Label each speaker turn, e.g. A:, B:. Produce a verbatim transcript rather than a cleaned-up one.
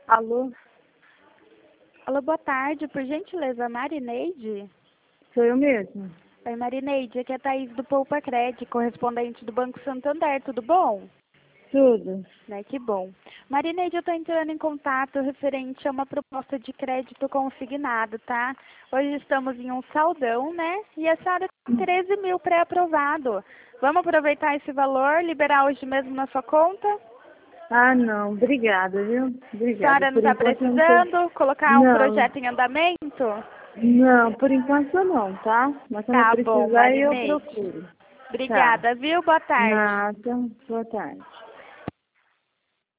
A: Alô?
B: Alô, boa tarde. Por gentileza, Marineide?
A: Sou eu mesmo.
B: Oi, Marineide. Aqui é a Thaís do Poupa Cred, correspondente do Banco Santander. Tudo bom?
A: Tudo.
B: Né, que bom. Marineide, eu estou entrando em contato referente a uma proposta de crédito consignado, tá? Hoje estamos em um saldão, né? E a senhora tem treze mil pré-aprovado. Vamos aproveitar esse valor, liberar hoje mesmo na sua conta?
A: Ah, não. Obrigada, viu?
B: A
A: Obrigada.
B: senhora não
A: Por
B: está
A: enquanto eu não tô...
B: precisando colocar um
A: Não.
B: projeto em andamento?
A: Não, por enquanto não, tá? Mas quando eu
B: Tá bom,
A: precisar eu
B: Marineide.
A: procuro. Tá.
B: Obrigada, viu? Boa tarde.
A: Nada. Boa tarde.